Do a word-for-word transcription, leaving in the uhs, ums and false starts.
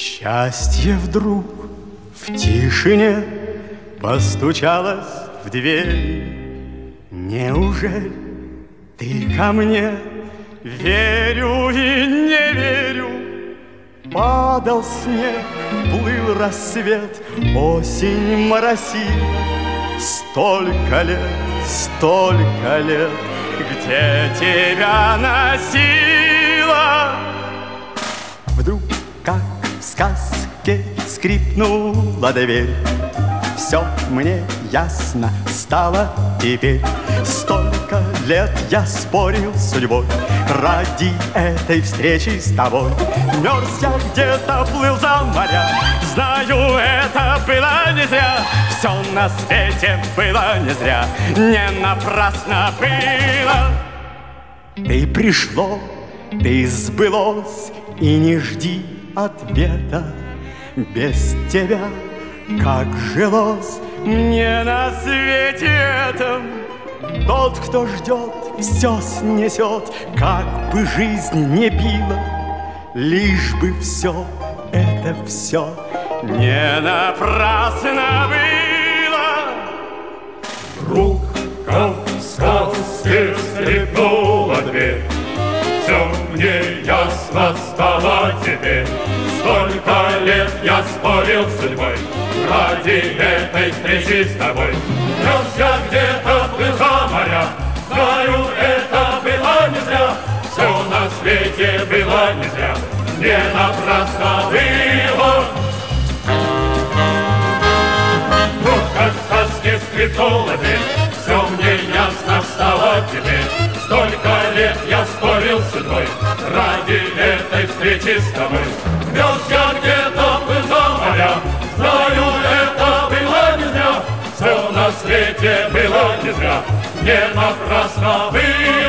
Счастье вдруг в тишине постучалось в дверь. Неужели ты ко мне? Верю и не верю. Падал снег, плыл рассвет, осень моросила. Столько лет, столько лет, где тебя носила? Вдруг, как в сказке, скрипнула дверь. Все мне ясно стало теперь. Столько лет я спорил с судьбой ради этой встречи с тобой. Мерз я где-то, плыл за моря. Знаю, это было не зря. Все на свете было не зря. Не напрасно было. Ты пришло, ты сбылось, и не жди ответа. Без тебя как жилось мне на свете этом. Тот, кто ждет, все снесет, как бы жизнь не била, лишь бы все это все не напрасно было. Вдруг, как в сказке, скрипнула дверь. Все мне ясно стало теперь. Столько лет я спорил с судьбой ради этой встречи с тобой. Мерз я где-то, плыл за моря. Знаю, это было не зря. Все на свете было не зря. Не напрасно было. Вот как в сказке скрипнула дверь. Все мне ясно стало теперь. Столько лет я спорил с судьбой ради этой встречи с тобой. Мерз я где-то, плыл за моря. Знаю, это было не зря. Все на свете было не зря. Не напрасно было.